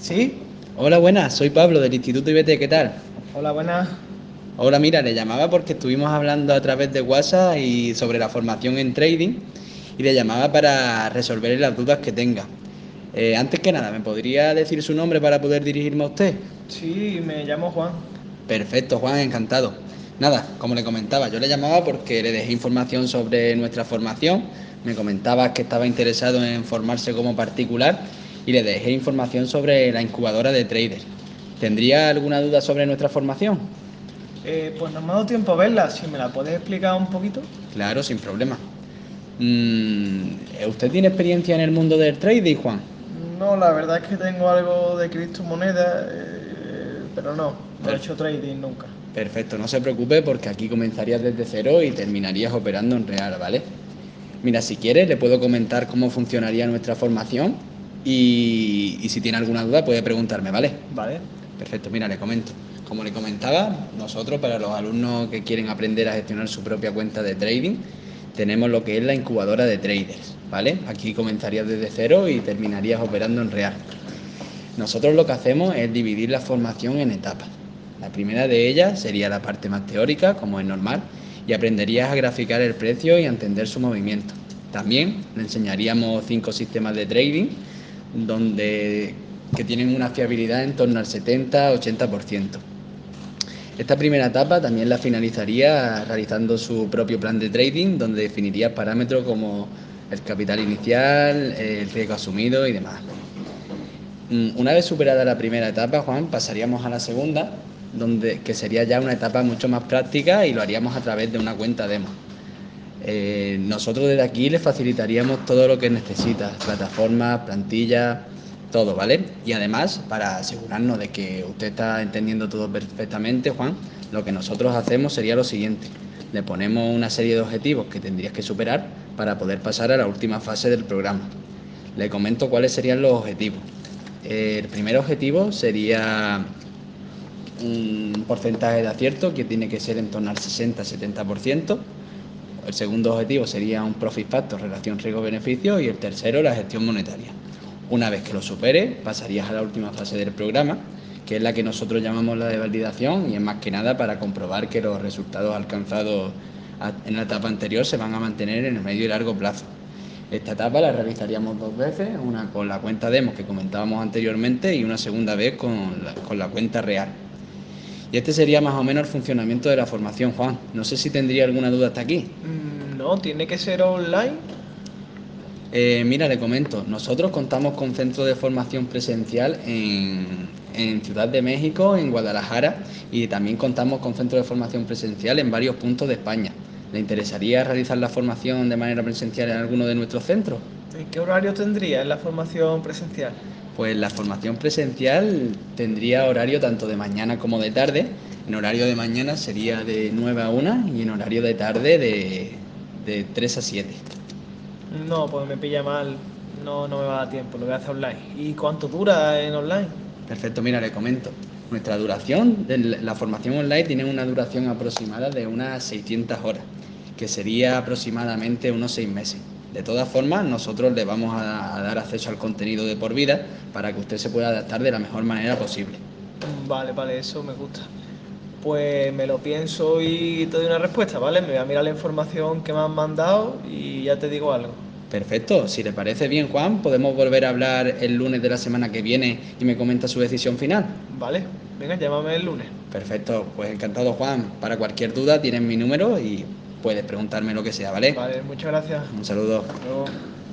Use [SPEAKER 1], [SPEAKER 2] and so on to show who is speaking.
[SPEAKER 1] ¿Sí?
[SPEAKER 2] Hola, buenas, soy Pablo del Instituto IBT, ¿qué tal?
[SPEAKER 1] Hola, buenas.
[SPEAKER 2] Hola, mira, le llamaba porque estuvimos hablando a través de WhatsApp y sobre la formación en trading y le llamaba para resolver las dudas que tenga. Antes que nada, ¿me podría decir su nombre para poder dirigirme a usted?
[SPEAKER 1] Sí, me llamo Juan.
[SPEAKER 2] Perfecto, Juan, encantado. Nada, como le comentaba, yo le llamaba porque le dejé información sobre nuestra formación, me comentaba que estaba interesado en formarse como particular y le dejé información sobre la incubadora de traders. ¿Tendría alguna duda sobre nuestra formación?
[SPEAKER 1] Pues no me ha dado tiempo a verla. Si me la puedes explicar un poquito.
[SPEAKER 2] Claro, sin problema. ¿Usted tiene experiencia en el mundo del trading, Juan?
[SPEAKER 1] No, la verdad es que tengo algo de criptomonedas, pero no he
[SPEAKER 2] Per-
[SPEAKER 1] hecho trading nunca.
[SPEAKER 2] Perfecto, no se preocupe porque aquí comenzarías desde cero y terminarías operando en real, ¿vale? Mira, si quieres le puedo comentar cómo funcionaría nuestra formación y si tiene alguna duda puede preguntarme, ¿vale?
[SPEAKER 1] Vale.
[SPEAKER 2] Perfecto, mira, le comento. Como le comentaba, nosotros para los alumnos que quieren aprender a gestionar su propia cuenta de trading, tenemos lo que es la incubadora de traders, ¿vale? Aquí comenzarías desde cero y terminarías operando en real. Nosotros lo que hacemos es dividir la formación en etapas. La primera de ellas sería la parte más teórica, como es normal, y aprenderías a graficar el precio y a entender su movimiento. También le enseñaríamos 5 sistemas de trading donde, que tienen una fiabilidad en torno al 70-80%. Esta primera etapa también la finalizaría realizando su propio plan de trading, donde definiría parámetros como el capital inicial, el riesgo asumido y demás. Una vez superada la primera etapa, Juan, pasaríamos a la segunda, que sería ya una etapa mucho más práctica y lo haríamos a través de una cuenta demo. Nosotros desde aquí le facilitaríamos todo lo que necesita, plataformas, plantillas, todo, ¿vale? Y además, para asegurarnos de que usted está entendiendo todo perfectamente, Juan, lo que nosotros hacemos sería lo siguiente. Le ponemos una serie de objetivos que tendrías que superar para poder pasar a la última fase del programa. Le comento cuáles serían los objetivos. El primer objetivo sería un porcentaje de acierto que tiene que ser en torno al 60-70%. El segundo objetivo sería un profit factor, relación riesgo-beneficio, y el tercero la gestión monetaria. Una vez que lo supere, pasarías a la última fase del programa, que es la que nosotros llamamos la de validación, y es más que nada para comprobar que los resultados alcanzados en la etapa anterior se van a mantener en el medio y largo plazo. Esta etapa la realizaríamos 2 veces, una con la cuenta demo que comentábamos anteriormente y una segunda vez con la cuenta real. Y este sería más o menos el funcionamiento de la formación, Juan. No sé si tendría alguna duda hasta aquí.
[SPEAKER 1] No, tiene que ser online.
[SPEAKER 2] Mira, le comento, nosotros contamos con centros de formación presencial en Ciudad de México, en Guadalajara, y también contamos con centros de formación presencial en varios puntos de España. ¿Le interesaría realizar la formación de manera presencial en alguno de nuestros centros?
[SPEAKER 1] ¿En qué horario tendría en la formación presencial?
[SPEAKER 2] Pues la formación presencial tendría horario tanto de mañana como de tarde. En horario de mañana sería de 9 a 1 y en horario de tarde de 3 a 7.
[SPEAKER 1] No, pues me pilla mal. No me va a dar tiempo, lo voy a hacer online. ¿Y cuánto dura en online?
[SPEAKER 2] Perfecto, mira, le comento. Nuestra duración de la formación online tiene una duración aproximada de unas 600 horas, que sería aproximadamente unos 6 meses. De todas formas, nosotros le vamos a dar acceso al contenido de por vida para que usted se pueda adaptar de la mejor manera posible.
[SPEAKER 1] Vale, vale, eso me gusta. Pues me lo pienso y te doy una respuesta, ¿vale? Me voy a mirar la información que me han mandado y ya te digo algo.
[SPEAKER 2] Perfecto, si le parece bien, Juan, podemos volver a hablar el lunes de la semana que viene y me comenta su decisión final.
[SPEAKER 1] Vale, venga, llámame el lunes.
[SPEAKER 2] Perfecto, pues encantado, Juan. Para cualquier duda tienes mi número y puedes preguntarme lo que sea, ¿vale?
[SPEAKER 1] Vale, muchas gracias.
[SPEAKER 2] Un saludo.
[SPEAKER 1] Hasta luego.